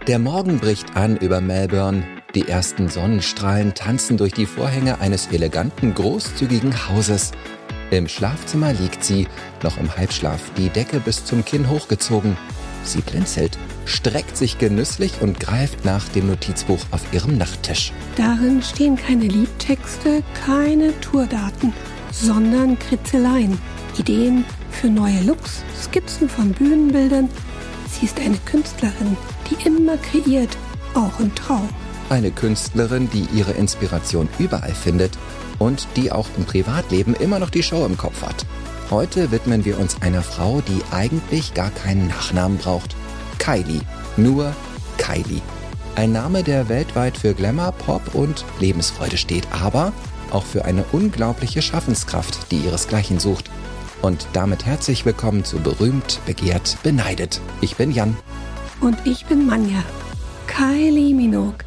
Der Morgen bricht an über Melbourne. Die ersten Sonnenstrahlen tanzen durch die Vorhänge eines eleganten, großzügigen Hauses. Im Schlafzimmer liegt sie, noch im Halbschlaf, die Decke bis zum Kinn hochgezogen. Sie blinzelt, streckt sich genüsslich und greift nach dem Notizbuch auf ihrem Nachttisch. Darin stehen keine Liedtexte, keine Tourdaten, sondern Kritzeleien, Ideen für neue Looks, Skizzen von Bühnenbildern. Sie ist eine Künstlerin, die immer kreiert, auch im Traum. Eine Künstlerin, die ihre Inspiration überall findet und die auch im Privatleben immer noch die Show im Kopf hat. Heute widmen wir uns einer Frau, die eigentlich gar keinen Nachnamen braucht. Kylie. Nur Kylie. Ein Name, der weltweit für Glamour, Pop und Lebensfreude steht, aber auch für eine unglaubliche Schaffenskraft, die ihresgleichen sucht. Und damit herzlich willkommen zu Berühmt, Begehrt, Beneidet. Ich bin Jan. Und ich bin Manja. Kylie Minogue.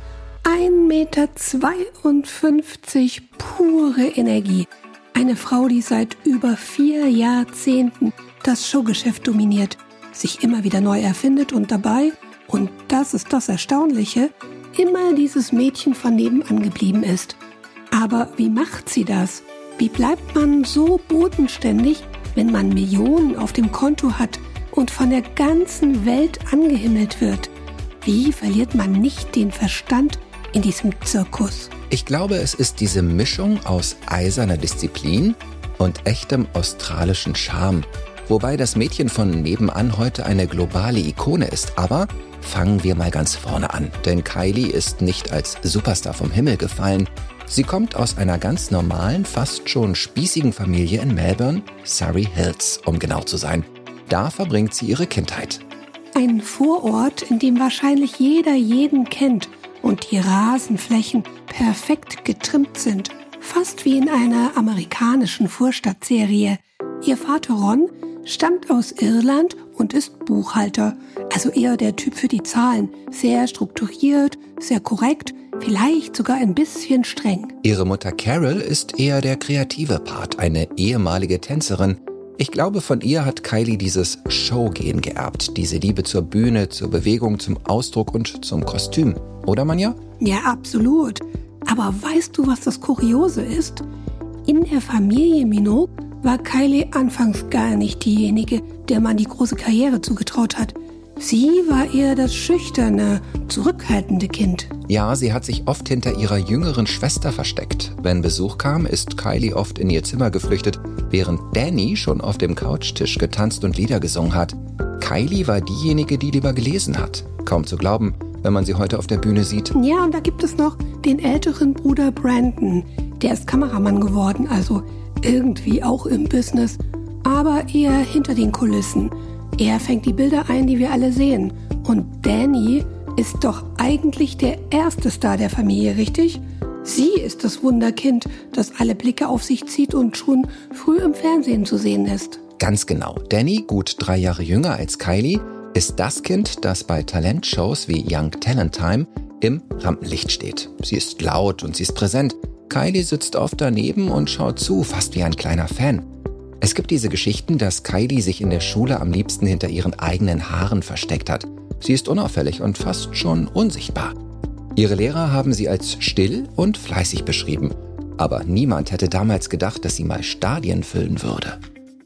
1,52 Meter, pure Energie. Eine Frau, die seit über 4 Jahrzehnten das Showgeschäft dominiert, sich immer wieder neu erfindet und dabei, und das ist das Erstaunliche, immer dieses Mädchen von nebenan geblieben ist. Aber wie macht sie das? Wie bleibt man so bodenständig, wenn man Millionen auf dem Konto hat und von der ganzen Welt angehimmelt wird? Wie verliert man nicht den Verstand in diesem Zirkus? Ich glaube, es ist diese Mischung aus eiserner Disziplin und echtem australischen Charme. Wobei das Mädchen von nebenan heute eine globale Ikone ist. Aber fangen wir mal ganz vorne an. Denn Kylie ist nicht als Superstar vom Himmel gefallen. Sie kommt aus einer ganz normalen, fast schon spießigen Familie in Melbourne, Surry Hills, um genau zu sein. Da verbringt sie ihre Kindheit. Ein Vorort, in dem wahrscheinlich jeder jeden kennt und die Rasenflächen perfekt getrimmt sind. Fast wie in einer amerikanischen Vorstadtserie. Ihr Vater Ron stammt aus Irland und ist Buchhalter, also eher der Typ für die Zahlen. Sehr strukturiert, sehr korrekt, vielleicht sogar ein bisschen streng. Ihre Mutter Carol ist eher der kreative Part, eine ehemalige Tänzerin. Ich glaube, von ihr hat Kylie dieses Showgehen geerbt, diese Liebe zur Bühne, zur Bewegung, zum Ausdruck und zum Kostüm. Oder, Manja? Ja, absolut. Aber weißt du, was das Kuriose ist? In der Familie Minogue war Kylie anfangs gar nicht diejenige, der man die große Karriere zugetraut hat. Sie war eher das schüchterne, zurückhaltende Kind. Ja, sie hat sich oft hinter ihrer jüngeren Schwester versteckt. Wenn Besuch kam, ist Kylie oft in ihr Zimmer geflüchtet, während Danny schon auf dem Couchtisch getanzt und Lieder gesungen hat. Kylie war diejenige, die lieber gelesen hat. Kaum zu glauben, wenn man sie heute auf der Bühne sieht. Ja, und da gibt es noch den älteren Bruder Brandon. Der ist Kameramann geworden, also irgendwie auch im Business, aber eher hinter den Kulissen. Er fängt die Bilder ein, die wir alle sehen. Und Danny ist doch eigentlich der erste Star der Familie, richtig? Sie ist das Wunderkind, das alle Blicke auf sich zieht und schon früh im Fernsehen zu sehen ist. Ganz genau. Danny, gut 3 Jahre jünger als Kylie, ist das Kind, das bei Talentshows wie Young Talent Time im Rampenlicht steht. Sie ist laut und sie ist präsent. Kylie sitzt oft daneben und schaut zu, fast wie ein kleiner Fan. Es gibt diese Geschichten, dass Kylie sich in der Schule am liebsten hinter ihren eigenen Haaren versteckt hat. Sie ist unauffällig und fast schon unsichtbar. Ihre Lehrer haben sie als still und fleißig beschrieben. Aber niemand hätte damals gedacht, dass sie mal Stadien füllen würde.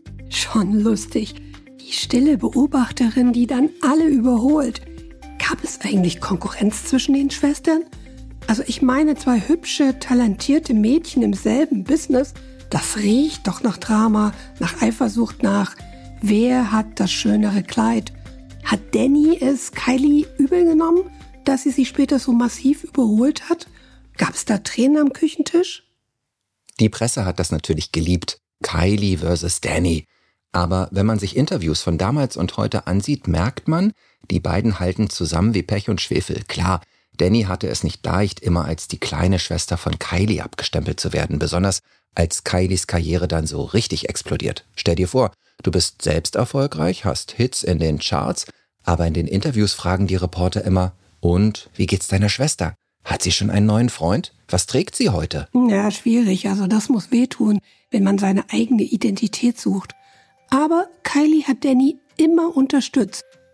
Schon lustig. Die stille Beobachterin, die dann alle überholt. Gab es eigentlich Konkurrenz zwischen den Schwestern? Also ich meine, 2 hübsche, talentierte Mädchen im selben Business, das riecht doch nach Drama, nach Eifersucht, nach wer hat das schönere Kleid. Hat Danny es Kylie übel genommen, dass sie sich später so massiv überholt hat? Gab es da Tränen am Küchentisch? Die Presse hat das natürlich geliebt. Kylie versus Danny. Aber wenn man sich Interviews von damals und heute ansieht, merkt man, die beiden halten zusammen wie Pech und Schwefel. Klar, Danny hatte es nicht leicht, immer als die kleine Schwester von Kylie abgestempelt zu werden, besonders als Kylies Karriere dann so richtig explodiert. Stell dir vor, du bist selbst erfolgreich, hast Hits in den Charts, aber in den Interviews fragen die Reporter immer, und, wie geht's deiner Schwester? Hat sie schon einen neuen Freund? Was trägt sie heute? Ja, schwierig, also das muss wehtun, wenn man seine eigene Identität sucht. Aber Kylie hat Danny immer unterstützt.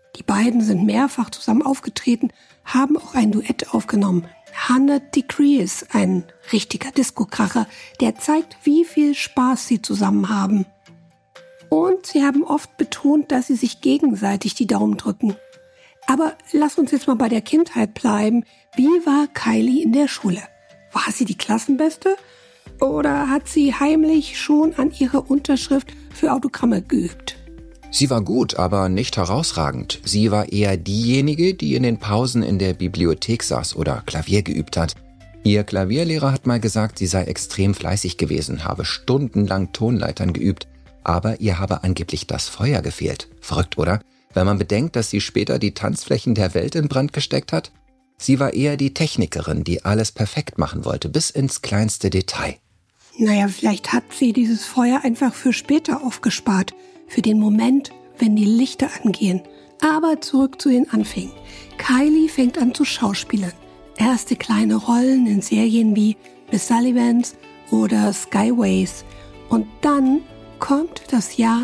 Die beiden sind mehrfach zusammen aufgetreten, haben auch ein Duett aufgenommen. 100 Degrees, ein richtiger Disco-Kracher, der zeigt, wie viel Spaß sie zusammen haben. Und sie haben oft betont, dass sie sich gegenseitig die Daumen drücken. Aber lass uns jetzt mal bei der Kindheit bleiben. Wie war Kylie in der Schule? War sie die Klassenbeste? Oder hat sie heimlich schon an ihrer Unterschrift für Autogramme geübt? Sie war gut, aber nicht herausragend. Sie war eher diejenige, die in den Pausen in der Bibliothek saß oder Klavier geübt hat. Ihr Klavierlehrer hat mal gesagt, sie sei extrem fleißig gewesen, habe stundenlang Tonleitern geübt, aber ihr habe angeblich das Feuer gefehlt. Verrückt, oder? Wenn man bedenkt, dass sie später die Tanzflächen der Welt in Brand gesteckt hat. Sie war eher die Technikerin, die alles perfekt machen wollte, bis ins kleinste Detail. Naja, vielleicht hat sie dieses Feuer einfach für später aufgespart. Für den Moment, wenn die Lichter angehen. Aber zurück zu den Anfängen. Kylie fängt an zu schauspielern. Erste kleine Rollen in Serien wie Miss Sullivans oder Skyways. Und dann kommt das Jahr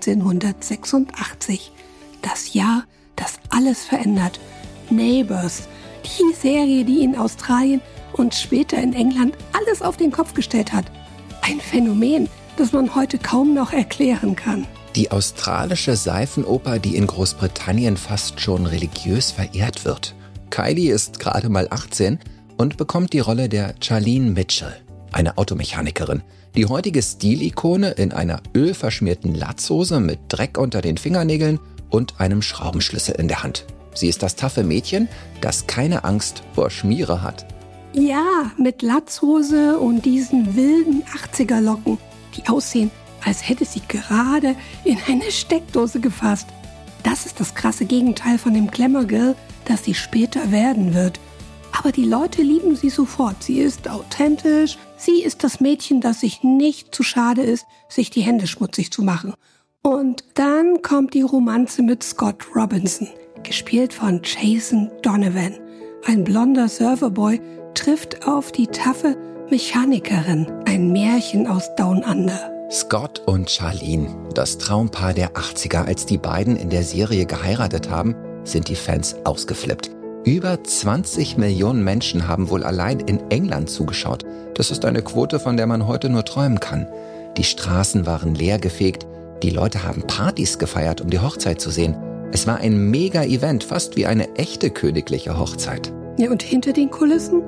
1986. Das Jahr, das alles verändert. Neighbours, die Serie, die in Australien und später in England alles auf den Kopf gestellt hat. Ein Phänomen, das man heute kaum noch erklären kann. Die australische Seifenoper, die in Großbritannien fast schon religiös verehrt wird. Kylie ist gerade mal 18 und bekommt die Rolle der Charlene Mitchell, eine Automechanikerin. Die heutige Stilikone in einer ölverschmierten Latzhose mit Dreck unter den Fingernägeln und einem Schraubenschlüssel in der Hand. Sie ist das taffe Mädchen, das keine Angst vor Schmiere hat. Ja, mit Latzhose und diesen wilden 80er-Locken, die aussehen, als hätte sie gerade in eine Steckdose gefasst. Das ist das krasse Gegenteil von dem Glamour Girl, das sie später werden wird. Aber die Leute lieben sie sofort. Sie ist authentisch. Sie ist das Mädchen, das sich nicht zu schade ist, sich die Hände schmutzig zu machen. Und dann kommt die Romanze mit Scott Robinson, gespielt von Jason Donovan. Ein blonder Surferboy trifft auf die taffe Mechanikerin, ein Märchen aus Down Under. Scott und Charlene, das Traumpaar der 80er, als die beiden in der Serie geheiratet haben, sind die Fans ausgeflippt. Über 20 Millionen Menschen haben wohl allein in England zugeschaut. Das ist eine Quote, von der man heute nur träumen kann. Die Straßen waren leergefegt, die Leute haben Partys gefeiert, um die Hochzeit zu sehen. Es war ein Mega-Event, fast wie eine echte königliche Hochzeit. Ja, und hinter den Kulissen?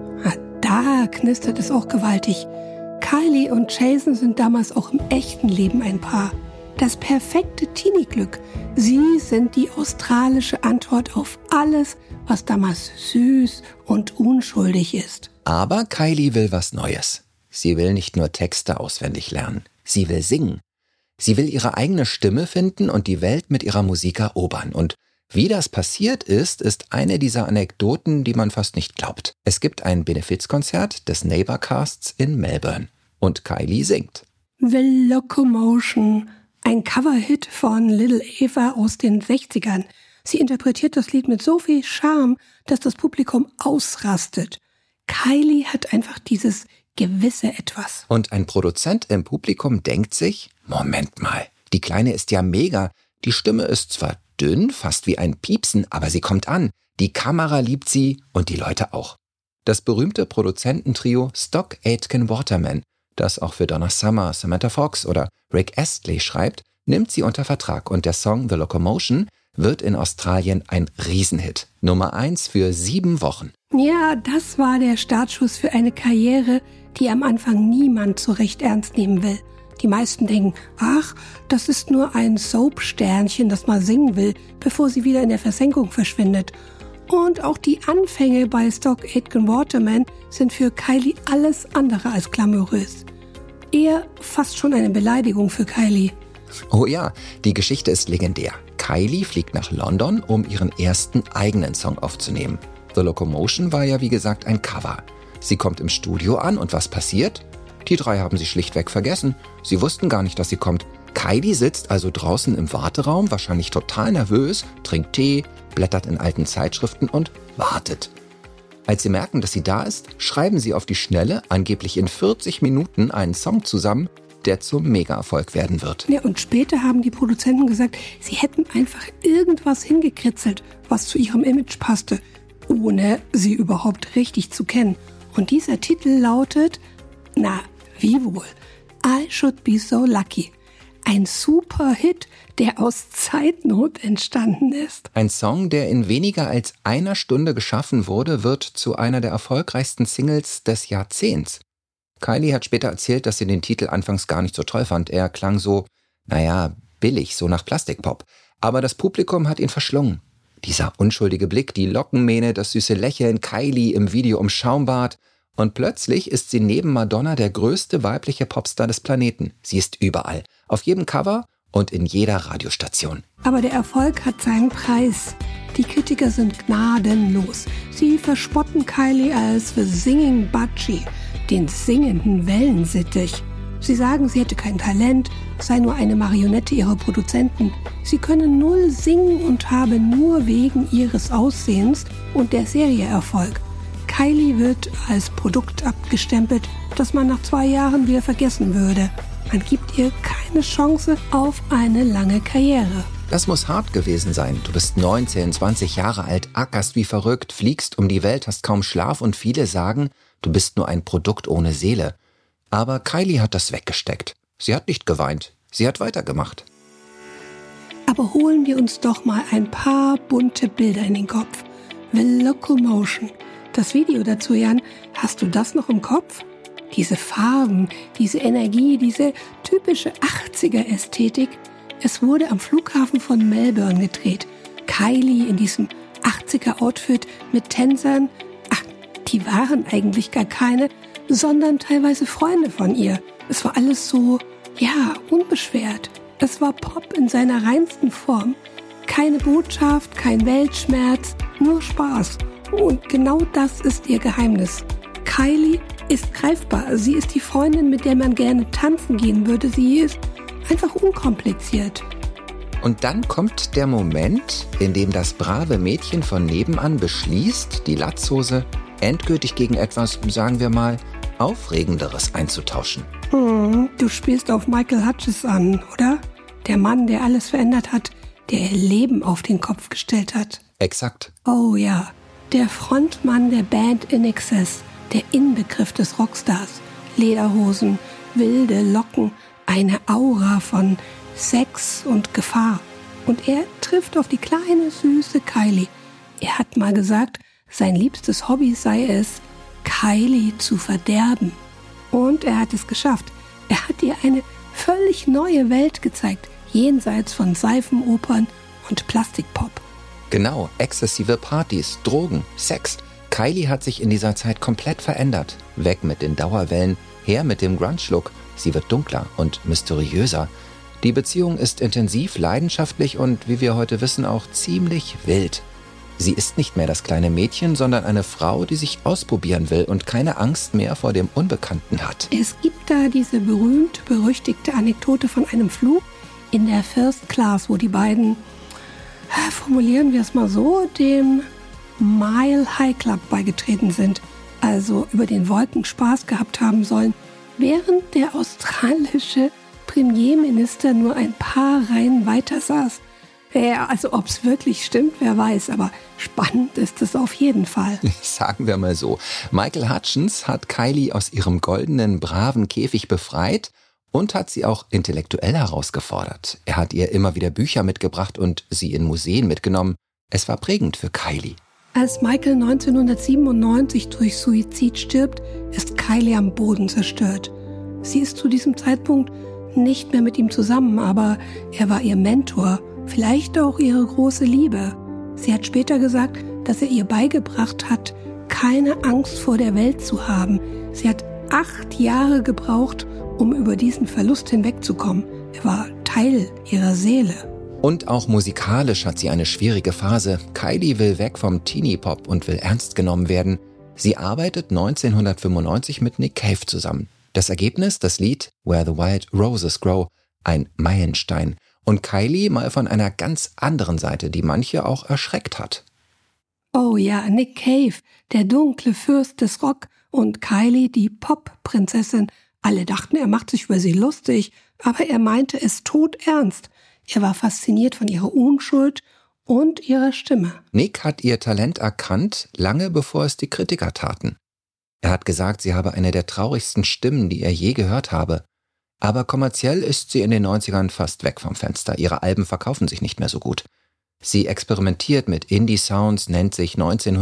Da knistert es auch gewaltig. Kylie und Jason sind damals auch im echten Leben ein Paar. Das perfekte Teenie-Glück. Sie sind die australische Antwort auf alles, was damals süß und unschuldig ist. Aber Kylie will was Neues. Sie will nicht nur Texte auswendig lernen. Sie will singen. Sie will ihre eigene Stimme finden und die Welt mit ihrer Musik erobern. Und wie das passiert ist eine dieser Anekdoten, die man fast nicht glaubt. Es gibt ein Benefizkonzert des Neighbourcasts in Melbourne. Und Kylie singt. The Locomotion, ein Coverhit von Little Eva aus den 60ern. Sie interpretiert das Lied mit so viel Charme, dass das Publikum ausrastet. Kylie hat einfach dieses gewisse Etwas. Und ein Produzent im Publikum denkt sich, Moment mal, die Kleine ist ja mega. Die Stimme ist zwar dünn, fast wie ein Piepsen, aber sie kommt an. Die Kamera liebt sie und die Leute auch. Das berühmte Produzententrio Stock Aitken Waterman, das auch für Donna Summer, Samantha Fox oder Rick Astley schreibt, nimmt sie unter Vertrag und der Song The Locomotion wird in Australien ein Riesenhit. Nummer 1 für 7 Wochen. Ja, das war der Startschuss für eine Karriere, die am Anfang niemand so recht ernst nehmen will. Die meisten denken, ach, das ist nur ein Soap-Sternchen, das mal singen will, bevor sie wieder in der Versenkung verschwindet. Und auch die Anfänge bei Stock Aitken Waterman sind für Kylie alles andere als glamourös. Eher fast schon eine Beleidigung für Kylie. Oh ja, die Geschichte ist legendär. Kylie fliegt nach London, um ihren ersten eigenen Song aufzunehmen. The Locomotion war ja wie gesagt ein Cover. Sie kommt im Studio an und was passiert? Die drei haben sie schlichtweg vergessen. Sie wussten gar nicht, dass sie kommt. Kylie sitzt also draußen im Warteraum, wahrscheinlich total nervös, trinkt Tee, blättert in alten Zeitschriften und wartet. Als sie merken, dass sie da ist, schreiben sie auf die Schnelle, angeblich in 40 Minuten, einen Song zusammen der zum Mega-Erfolg werden wird. Ja, und später haben die Produzenten gesagt, sie hätten einfach irgendwas hingekritzelt, was zu ihrem Image passte, ohne sie überhaupt richtig zu kennen. Und dieser Titel lautet, na, wie wohl, I Should Be So Lucky. Ein super Hit, der aus Zeitnot entstanden ist. Ein Song, der in weniger als einer Stunde geschaffen wurde, wird zu einer der erfolgreichsten Singles des Jahrzehnts. Kylie hat später erzählt, dass sie den Titel anfangs gar nicht so toll fand. Er klang so, billig, so nach Plastikpop. Aber das Publikum hat ihn verschlungen. Dieser unschuldige Blick, die Lockenmähne, das süße Lächeln, Kylie im Video um Schaumbad. Und plötzlich ist sie neben Madonna der größte weibliche Popstar des Planeten. Sie ist überall, auf jedem Cover und in jeder Radiostation. Aber der Erfolg hat seinen Preis. Die Kritiker sind gnadenlos. Sie verspotten Kylie als The Singing Budgie, den singenden Wellensittich. Sie sagen, sie hätte kein Talent, sei nur eine Marionette ihrer Produzenten. Sie könne null singen und habe nur wegen ihres Aussehens und der Serie Erfolg. Kylie wird als Produkt abgestempelt, das man nach 2 Jahren wieder vergessen würde. Man gibt ihr keine Chance auf eine lange Karriere. Das muss hart gewesen sein. Du bist 19, 20 Jahre alt, ackerst wie verrückt, fliegst um die Welt, hast kaum Schlaf und viele sagen, du bist nur ein Produkt ohne Seele. Aber Kylie hat das weggesteckt. Sie hat nicht geweint, sie hat weitergemacht. Aber holen wir uns doch mal ein paar bunte Bilder in den Kopf. The Locomotion. Das Video dazu, Jan, hast du das noch im Kopf? Diese Farben, diese Energie, diese typische 80er-Ästhetik. Es wurde am Flughafen von Melbourne gedreht. Kylie in diesem 80er-Outfit mit Tänzern. Ach, die waren eigentlich gar keine, sondern teilweise Freunde von ihr. Es war alles so, unbeschwert. Es war Pop in seiner reinsten Form. Keine Botschaft, kein Weltschmerz, nur Spaß. Und genau das ist ihr Geheimnis. Kylie ist greifbar. Sie ist die Freundin, mit der man gerne tanzen gehen würde. Sie ist einfach unkompliziert. Und dann kommt der Moment, in dem das brave Mädchen von nebenan beschließt, die Latzhose endgültig gegen etwas, sagen wir mal, Aufregenderes einzutauschen. Du spielst auf Michael Hutchence an, oder? Der Mann, der alles verändert hat, der ihr Leben auf den Kopf gestellt hat. Exakt. Oh ja. Der Frontmann der Band INXS, der Inbegriff des Rockstars. Lederhosen, wilde Locken, eine Aura von Sex und Gefahr. Und er trifft auf die kleine, süße Kylie. Er hat mal gesagt, sein liebstes Hobby sei es, Kylie zu verderben. Und er hat es geschafft. Er hat ihr eine völlig neue Welt gezeigt, jenseits von Seifenopern und Plastikpop. Genau, exzessive Partys, Drogen, Sex. Kylie hat sich in dieser Zeit komplett verändert. Weg mit den Dauerwellen, her mit dem Grunge-Look. Sie wird dunkler und mysteriöser. Die Beziehung ist intensiv, leidenschaftlich und, wie wir heute wissen, auch ziemlich wild. Sie ist nicht mehr das kleine Mädchen, sondern eine Frau, die sich ausprobieren will und keine Angst mehr vor dem Unbekannten hat. Es gibt da diese berühmt-berüchtigte Anekdote von einem Flug in der First Class, wo die beiden, formulieren wir es mal so, dem Mile High Club beigetreten sind, also über den Wolken Spaß gehabt haben sollen, während der australische Premierminister nur ein paar Reihen weiter saß. Ja, also ob es wirklich stimmt, wer weiß, aber spannend ist es auf jeden Fall. Sagen wir mal so, Michael Hutchence hat Kylie aus ihrem goldenen, braven Käfig befreit und hat sie auch intellektuell herausgefordert. Er hat ihr immer wieder Bücher mitgebracht und sie in Museen mitgenommen. Es war prägend für Kylie. Als Michael 1997 durch Suizid stirbt, ist Kylie am Boden zerstört. Sie ist zu diesem Zeitpunkt nicht mehr mit ihm zusammen, aber er war ihr Mentor, vielleicht auch ihre große Liebe. Sie hat später gesagt, dass er ihr beigebracht hat, keine Angst vor der Welt zu haben. Sie hat 8 Jahre gebraucht, um über diesen Verlust hinwegzukommen. Er war Teil ihrer Seele. Und auch musikalisch hat sie eine schwierige Phase. Kylie will weg vom Teenie-Pop und will ernst genommen werden. Sie arbeitet 1995 mit Nick Cave zusammen. Das Ergebnis, das Lied Where the Wild Roses Grow, ein Meilenstein. Und Kylie mal von einer ganz anderen Seite, die manche auch erschreckt hat. Oh ja, Nick Cave, der dunkle Fürst des Rock, und Kylie, die Pop-Prinzessin, Alle dachten, er macht sich über sie lustig, aber er meinte es todernst. Er war fasziniert von ihrer Unschuld und ihrer Stimme. Nick hat ihr Talent erkannt, lange bevor es die Kritiker taten. Er hat gesagt, sie habe eine der traurigsten Stimmen, die er je gehört habe. Aber kommerziell ist sie in den 90ern fast weg vom Fenster. Ihre Alben verkaufen sich nicht mehr so gut. Sie experimentiert mit Indie-Sounds, nennt sich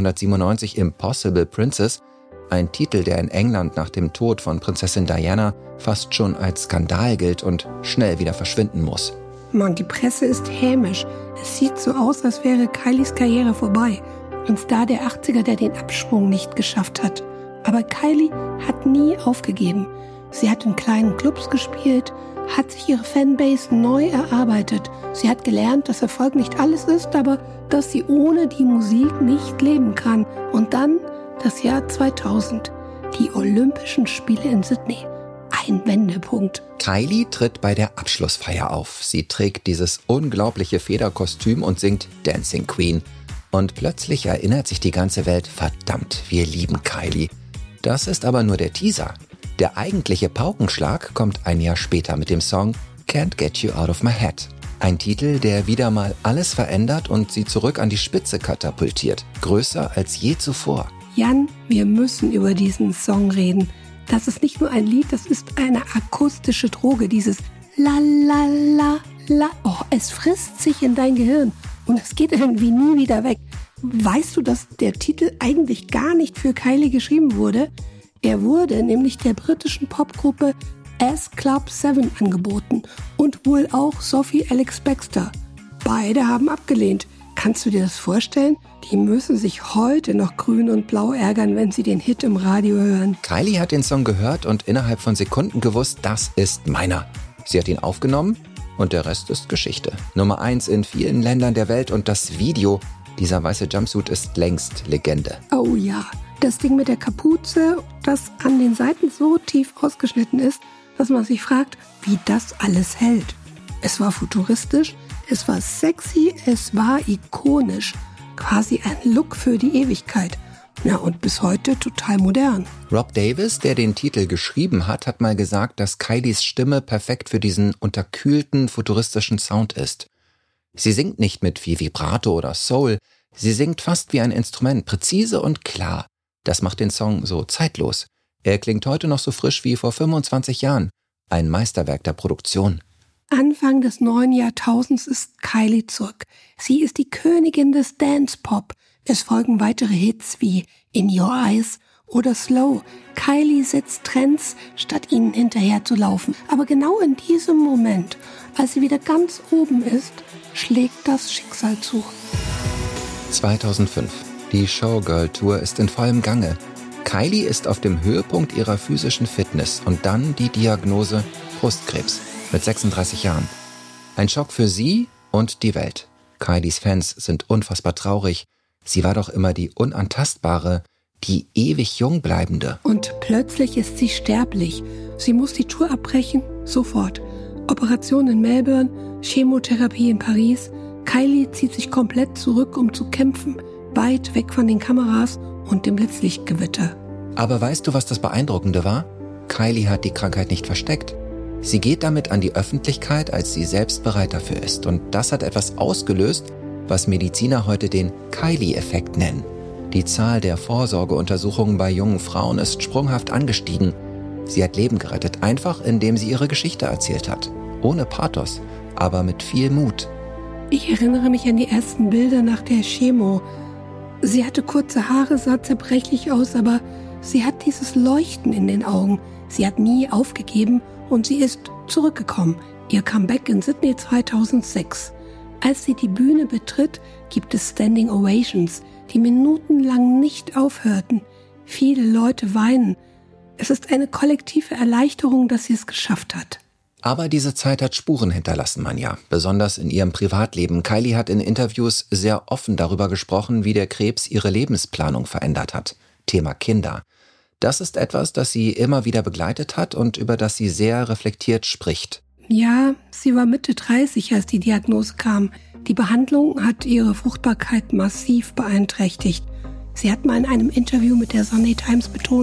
1997 Impossible Princess, ein Titel, der in England nach dem Tod von Prinzessin Diana fast schon als Skandal gilt und schnell wieder verschwinden muss. Mann, die Presse ist hämisch. Es sieht so aus, als wäre Kylies Karriere vorbei. Ein Star der 80er, der den Absprung nicht geschafft hat. Aber Kylie hat nie aufgegeben. Sie hat in kleinen Clubs gespielt, hat sich ihre Fanbase neu erarbeitet. Sie hat gelernt, dass Erfolg nicht alles ist, aber dass sie ohne die Musik nicht leben kann. Und dann das Jahr 2000, die Olympischen Spiele in Sydney. Ein Wendepunkt. Kylie tritt bei der Abschlussfeier auf. Sie trägt dieses unglaubliche Federkostüm und singt Dancing Queen. Und plötzlich erinnert sich die ganze Welt, verdammt, wir lieben Kylie. Das ist aber nur der Teaser. Der eigentliche Paukenschlag kommt ein Jahr später mit dem Song Can't Get You Out of My Head. Ein Titel, der wieder mal alles verändert und sie zurück an die Spitze katapultiert. Größer als je zuvor. Jan, wir müssen über diesen Song reden. Das ist nicht nur ein Lied, das ist eine akustische Droge. Dieses La La La La. Oh, es frisst sich in dein Gehirn und es geht irgendwie nie wieder weg. Weißt du, dass der Titel eigentlich gar nicht für Kylie geschrieben wurde? Er wurde nämlich der britischen Popgruppe S Club 7 angeboten und wohl auch Sophie Alex Baxter. Beide haben abgelehnt. Kannst du dir das vorstellen? Die müssen sich heute noch grün und blau ärgern, wenn sie den Hit im Radio hören. Kylie hat den Song gehört und innerhalb von Sekunden gewusst, das ist meiner. Sie hat ihn aufgenommen und der Rest ist Geschichte. Nummer 1 in vielen Ländern der Welt und das Video, dieser weiße Jumpsuit, ist längst Legende. Oh ja, das Ding mit der Kapuze, das an den Seiten so tief ausgeschnitten ist, dass man sich fragt, wie das alles hält. Es war futuristisch, es war sexy, es war ikonisch. Quasi ein Look für die Ewigkeit. Ja, und bis heute total modern. Rob Davis, der den Titel geschrieben hat, hat mal gesagt, dass Kylies Stimme perfekt für diesen unterkühlten, futuristischen Sound ist. Sie singt nicht mit viel Vibrato oder Soul, sie singt fast wie ein Instrument, präzise und klar. Das macht den Song so zeitlos. Er klingt heute noch so frisch wie vor 25 Jahren. Ein Meisterwerk der Produktion. Anfang des neuen Jahrtausends ist Kylie zurück. Sie ist die Königin des Dance-Pop. Es folgen weitere Hits wie In Your Eyes oder Slow. Kylie setzt Trends, statt ihnen hinterher zu laufen. Aber genau in diesem Moment, als sie wieder ganz oben ist, schlägt das Schicksal zu. 2005. Die Showgirl-Tour ist in vollem Gange. Kylie ist auf dem Höhepunkt ihrer physischen Fitness und dann die Diagnose Brustkrebs mit 36 Jahren. Ein Schock für sie und die Welt. Kylies Fans sind unfassbar traurig. Sie war doch immer die Unantastbare, die ewig jung bleibende. Und plötzlich ist sie sterblich. Sie muss die Tour abbrechen, sofort. Operation in Melbourne, Chemotherapie in Paris. Kylie zieht sich komplett zurück, um zu kämpfen. Weit weg von den Kameras und dem Blitzlichtgewitter. Aber weißt du, was das Beeindruckende war? Kylie hat die Krankheit nicht versteckt. Sie geht damit an die Öffentlichkeit, als sie selbst bereit dafür ist. Und das hat etwas ausgelöst, was Mediziner heute den Kylie-Effekt nennen. Die Zahl der Vorsorgeuntersuchungen bei jungen Frauen ist sprunghaft angestiegen. Sie hat Leben gerettet, einfach indem sie ihre Geschichte erzählt hat. Ohne Pathos, aber mit viel Mut. Ich erinnere mich an die ersten Bilder nach der Chemo. Sie hatte kurze Haare, sah zerbrechlich aus, aber sie hat dieses Leuchten in den Augen. Sie hat nie aufgegeben und sie ist zurückgekommen. Ihr Comeback in Sydney 2006. Als sie die Bühne betritt, gibt es Standing Ovations, die minutenlang nicht aufhörten. Viele Leute weinen. Es ist eine kollektive Erleichterung, dass sie es geschafft hat. Aber diese Zeit hat Spuren hinterlassen, Manja. Besonders in ihrem Privatleben. Kylie hat in Interviews sehr offen darüber gesprochen, wie der Krebs ihre Lebensplanung verändert hat. Thema Kinder. Das ist etwas, das sie immer wieder begleitet hat und über das sie sehr reflektiert spricht. Ja, sie war Mitte 30, als die Diagnose kam. Die Behandlung hat ihre Fruchtbarkeit massiv beeinträchtigt. Sie hat mal in einem Interview mit der Sunday Times betont,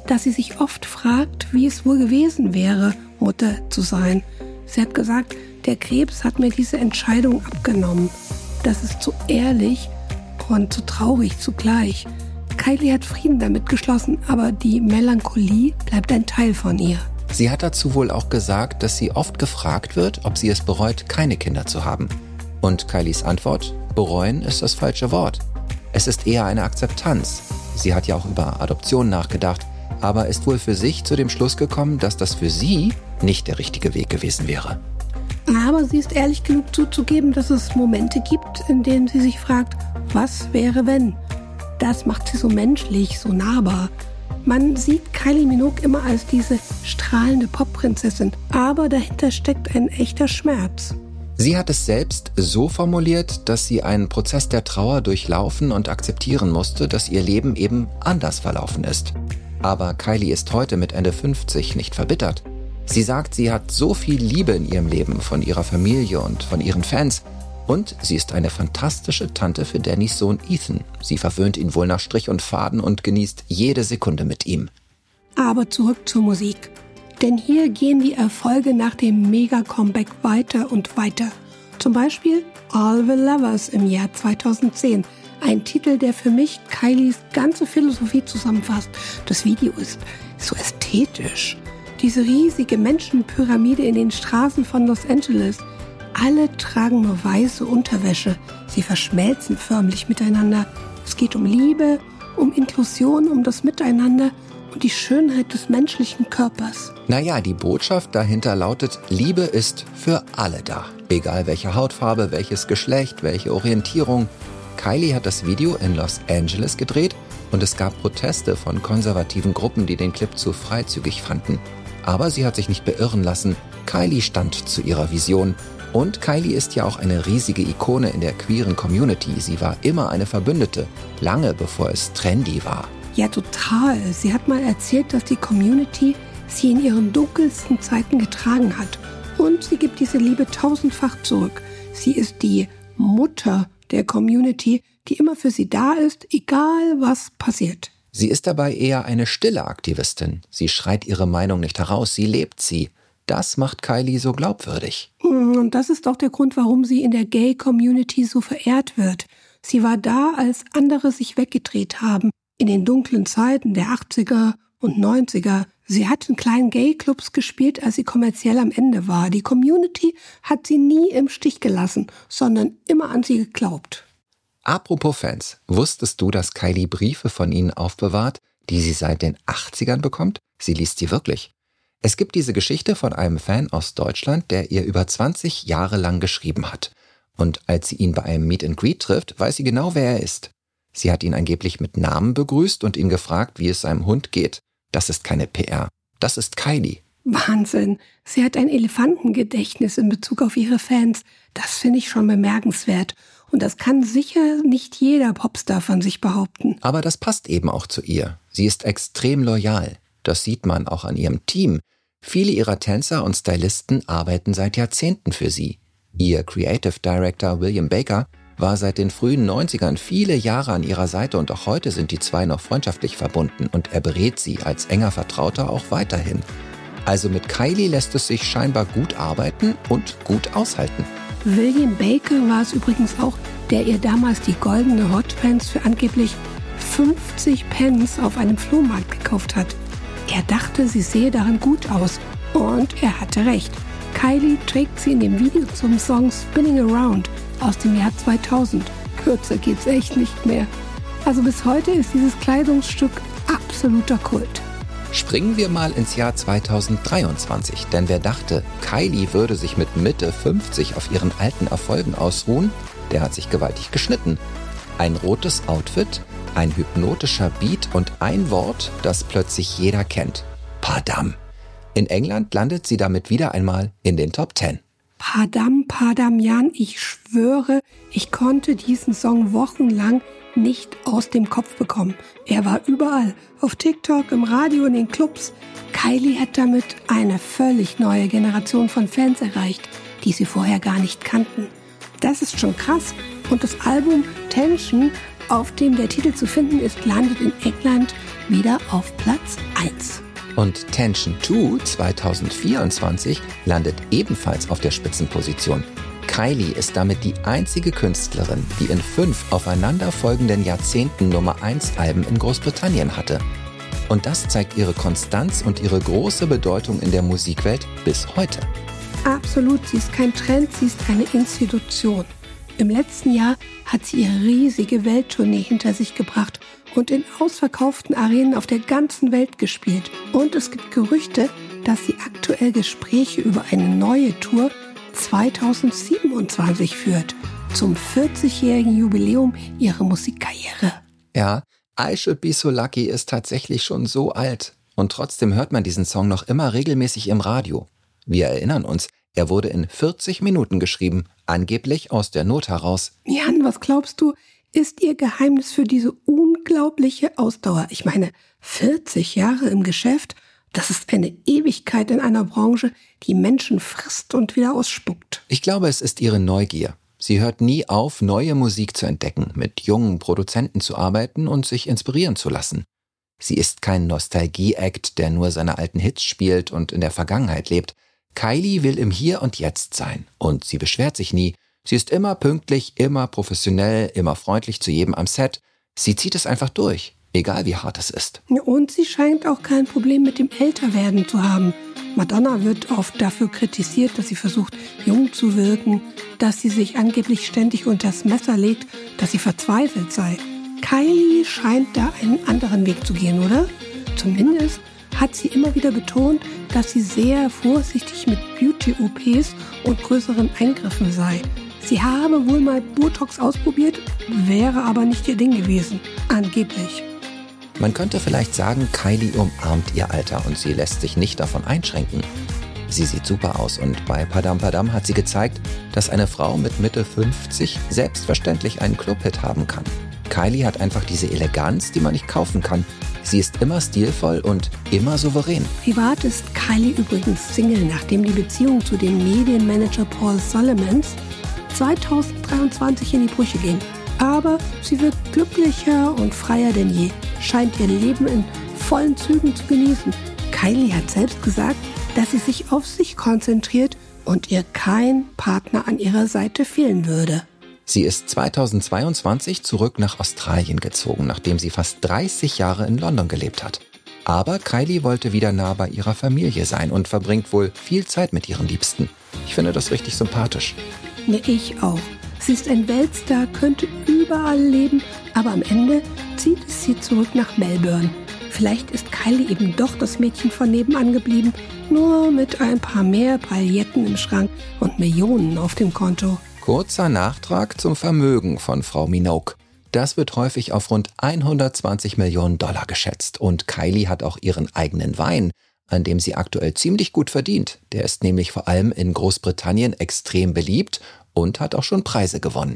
dass sie sich oft fragt, wie es wohl gewesen wäre, Mutter zu sein. Sie hat gesagt, der Krebs hat mir diese Entscheidung abgenommen. Das ist zu ehrlich und zu traurig zugleich. Kylie hat Frieden damit geschlossen, aber die Melancholie bleibt ein Teil von ihr. Sie hat dazu wohl auch gesagt, dass sie oft gefragt wird, ob sie es bereut, keine Kinder zu haben. Und Kylies Antwort: bereuen ist das falsche Wort. Es ist eher eine Akzeptanz. Sie hat ja auch über Adoption nachgedacht, aber ist wohl für sich zu dem Schluss gekommen, dass das für sie nicht der richtige Weg gewesen wäre. Aber sie ist ehrlich genug zuzugeben, dass es Momente gibt, in denen sie sich fragt, was wäre wenn? Das macht sie so menschlich, so nahbar. Man sieht Kylie Minogue immer als diese strahlende Popprinzessin, aber dahinter steckt ein echter Schmerz. Sie hat es selbst so formuliert, dass sie einen Prozess der Trauer durchlaufen und akzeptieren musste, dass ihr Leben eben anders verlaufen ist. Aber Kylie ist heute mit Ende 50 nicht verbittert. Sie sagt, sie hat so viel Liebe in ihrem Leben von ihrer Familie und von ihren Fans. Und sie ist eine fantastische Tante für Dannys Sohn Ethan. Sie verwöhnt ihn wohl nach Strich und Faden und genießt jede Sekunde mit ihm. Aber zurück zur Musik. Denn hier gehen die Erfolge nach dem Mega-Comeback weiter und weiter. Zum Beispiel All the Lovers im Jahr 2010. Ein Titel, der für mich Kylies ganze Philosophie zusammenfasst. Das Video ist so ästhetisch. Diese riesige Menschenpyramide in den Straßen von Los Angeles. Alle tragen nur weiße Unterwäsche. Sie verschmelzen förmlich miteinander. Es geht um Liebe, um Inklusion, um das Miteinander und die Schönheit des menschlichen Körpers. Naja, die Botschaft dahinter lautet, Liebe ist für alle da. Egal welche Hautfarbe, welches Geschlecht, welche Orientierung. Kylie hat das Video in Los Angeles gedreht und es gab Proteste von konservativen Gruppen, die den Clip zu freizügig fanden. Aber sie hat sich nicht beirren lassen. Kylie stand zu ihrer Vision. Und Kylie ist ja auch eine riesige Ikone in der queeren Community. Sie war immer eine Verbündete, lange bevor es trendy war. Ja, total. Sie hat mal erzählt, dass die Community sie in ihren dunkelsten Zeiten getragen hat. Und sie gibt diese Liebe tausendfach zurück. Sie ist die Mutter der Community, die immer für sie da ist, egal was passiert. Sie ist dabei eher eine stille Aktivistin. Sie schreit ihre Meinung nicht heraus, sie lebt sie. Das macht Kylie so glaubwürdig. Und das ist auch der Grund, warum sie in der Gay-Community so verehrt wird. Sie war da, als andere sich weggedreht haben. In den dunklen Zeiten der 80er und 90er. Sie hat in kleinen Gay-Clubs gespielt, als sie kommerziell am Ende war. Die Community hat sie nie im Stich gelassen, sondern immer an sie geglaubt. Apropos Fans, wusstest du, dass Kylie Briefe von ihnen aufbewahrt, die sie seit den 80ern bekommt? Sie liest sie wirklich. Es gibt diese Geschichte von einem Fan aus Deutschland, der ihr über 20 Jahre lang geschrieben hat. Und als sie ihn bei einem Meet and Greet trifft, weiß sie genau, wer er ist. Sie hat ihn angeblich mit Namen begrüßt und ihn gefragt, wie es seinem Hund geht. Das ist keine PR. Das ist Kylie. Wahnsinn. Sie hat ein Elefantengedächtnis in Bezug auf ihre Fans. Das finde ich schon bemerkenswert. Und das kann sicher nicht jeder Popstar von sich behaupten. Aber das passt eben auch zu ihr. Sie ist extrem loyal. Das sieht man auch an ihrem Team. Viele ihrer Tänzer und Stylisten arbeiten seit Jahrzehnten für sie. Ihr Creative Director William Baker war seit den frühen 90ern viele Jahre an ihrer Seite und auch heute sind die zwei noch freundschaftlich verbunden und er berät sie als enger Vertrauter auch weiterhin. Also mit Kylie lässt es sich scheinbar gut arbeiten und gut aushalten. William Baker war es übrigens auch, der ihr damals die goldene Hotpants für angeblich 50 Pence auf einem Flohmarkt gekauft hat. Er dachte, sie sehe darin gut aus. Und er hatte recht. Kylie trägt sie in dem Video zum Song Spinning Around aus dem Jahr 2000. Kürzer geht's echt nicht mehr. Also bis heute ist dieses Kleidungsstück absoluter Kult. Springen wir mal ins Jahr 2023, denn wer dachte, Kylie würde sich mit Mitte 50 auf ihren alten Erfolgen ausruhen, der hat sich gewaltig geschnitten. Ein rotes Outfit, ein hypnotischer Beat und ein Wort, das plötzlich jeder kennt. Padam. In England landet sie damit wieder einmal in den Top 10. Padam, Padam-Jan, ich schwöre, ich konnte diesen Song wochenlang nicht aus dem Kopf bekommen. Er war überall, auf TikTok, im Radio, in den Clubs. Kylie hat damit eine völlig neue Generation von Fans erreicht, die sie vorher gar nicht kannten. Das ist schon krass. Und das Album Tension, auf dem der Titel zu finden ist, landet in England wieder auf Platz 1. Und Tension 2 2024 landet ebenfalls auf der Spitzenposition. Kylie ist damit die einzige Künstlerin, die in 5 aufeinanderfolgenden Jahrzehnten Nummer-1-Alben in Großbritannien hatte. Und das zeigt ihre Konstanz und ihre große Bedeutung in der Musikwelt bis heute. Absolut, sie ist kein Trend, sie ist eine Institution. Im letzten Jahr hat sie ihre riesige Welttournee hinter sich gebracht und in ausverkauften Arenen auf der ganzen Welt gespielt. Und es gibt Gerüchte, dass sie aktuell Gespräche über eine neue Tour 2027 führt, zum 40-jährigen Jubiläum ihrer Musikkarriere. Ja, I Should Be So Lucky ist tatsächlich schon so alt. Und trotzdem hört man diesen Song noch immer regelmäßig im Radio. Wir erinnern uns, er wurde in 40 Minuten geschrieben, angeblich aus der Not heraus. Jan, was glaubst du, ist ihr Geheimnis für diese unglaubliche Ausdauer? Ich meine, 40 Jahre im Geschäft, das ist eine Ewigkeit in einer Branche, die Menschen frisst und wieder ausspuckt. Ich glaube, es ist ihre Neugier. Sie hört nie auf, neue Musik zu entdecken, mit jungen Produzenten zu arbeiten und sich inspirieren zu lassen. Sie ist kein Nostalgie-Act, der nur seine alten Hits spielt und in der Vergangenheit lebt. Kylie will im Hier und Jetzt sein und sie beschwert sich nie. Sie ist immer pünktlich, immer professionell, immer freundlich zu jedem am Set. Sie zieht es einfach durch, egal wie hart es ist. Und sie scheint auch kein Problem mit dem Älterwerden zu haben. Madonna wird oft dafür kritisiert, dass sie versucht, jung zu wirken, dass sie sich angeblich ständig unters Messer legt, dass sie verzweifelt sei. Kylie scheint da einen anderen Weg zu gehen, oder? Zumindest hat sie immer wieder betont, dass sie sehr vorsichtig mit Beauty-OPs und größeren Eingriffen sei. Sie habe wohl mal Botox ausprobiert, wäre aber nicht ihr Ding gewesen. Angeblich. Man könnte vielleicht sagen, Kylie umarmt ihr Alter und sie lässt sich nicht davon einschränken. Sie sieht super aus und bei Padam Padam hat sie gezeigt, dass eine Frau mit Mitte 50 selbstverständlich einen Clubhit haben kann. Kylie hat einfach diese Eleganz, die man nicht kaufen kann. Sie ist immer stilvoll und immer souverän. Privat ist Kylie übrigens Single, nachdem die Beziehung zu dem Medienmanager Paul Solomons 2023 in die Brüche ging. Aber sie wirkt glücklicher und freier denn je, scheint ihr Leben in vollen Zügen zu genießen. Kylie hat selbst gesagt, dass sie sich auf sich konzentriert und ihr kein Partner an ihrer Seite fehlen würde. Sie ist 2022 zurück nach Australien gezogen, nachdem sie fast 30 Jahre in London gelebt hat. Aber Kylie wollte wieder nah bei ihrer Familie sein und verbringt wohl viel Zeit mit ihren Liebsten. Ich finde das richtig sympathisch. Ne, ich auch. Sie ist ein Weltstar, könnte überall leben, aber am Ende zieht es sie zurück nach Melbourne. Vielleicht ist Kylie eben doch das Mädchen von nebenan geblieben, nur mit ein paar mehr Pailletten im Schrank und Millionen auf dem Konto. Kurzer Nachtrag zum Vermögen von Frau Minogue. Das wird häufig auf rund 120 Millionen Dollar geschätzt. Und Kylie hat auch ihren eigenen Wein, an dem sie aktuell ziemlich gut verdient. Der ist nämlich vor allem in Großbritannien extrem beliebt und hat auch schon Preise gewonnen.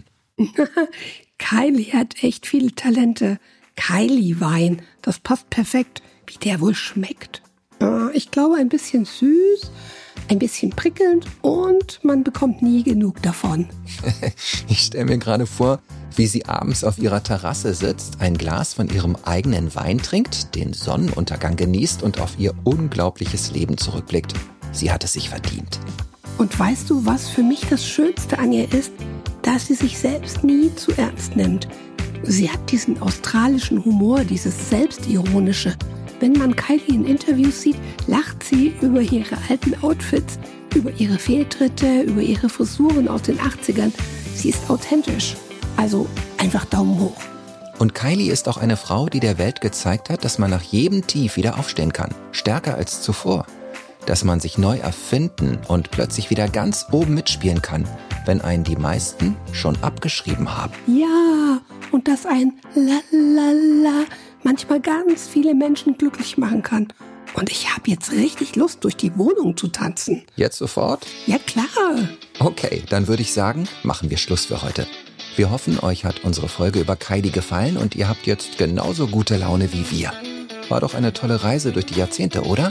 Kylie hat echt viele Talente. Kylie-Wein, das passt perfekt. Wie der wohl schmeckt. Ich glaube, ein bisschen süß, ein bisschen prickelnd und man bekommt nie genug davon. Ich stelle mir gerade vor, wie sie abends auf ihrer Terrasse sitzt, ein Glas von ihrem eigenen Wein trinkt, den Sonnenuntergang genießt und auf ihr unglaubliches Leben zurückblickt. Sie hat es sich verdient. Und weißt du, was für mich das Schönste an ihr ist? Dass sie sich selbst nie zu ernst nimmt. Sie hat diesen australischen Humor, dieses Selbstironische. Wenn man Kylie in Interviews sieht, lacht sie über ihre alten Outfits, über ihre Fehltritte, über ihre Frisuren aus den 80ern. Sie ist authentisch. Also einfach Daumen hoch. Und Kylie ist auch eine Frau, die der Welt gezeigt hat, dass man nach jedem Tief wieder aufstehen kann. Stärker als zuvor. Dass man sich neu erfinden und plötzlich wieder ganz oben mitspielen kann, wenn einen die meisten schon abgeschrieben haben. Ja, und dass ein Lalala manchmal ganz viele Menschen glücklich machen kann. Und ich habe jetzt richtig Lust, durch die Wohnung zu tanzen. Jetzt sofort? Ja, klar. Okay, dann würde ich sagen, machen wir Schluss für heute. Wir hoffen, euch hat unsere Folge über Kylie gefallen und ihr habt jetzt genauso gute Laune wie wir. War doch eine tolle Reise durch die Jahrzehnte, oder?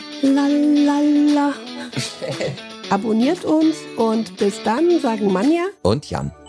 Lalala. Abonniert uns und bis dann, sagen Manja und Jan.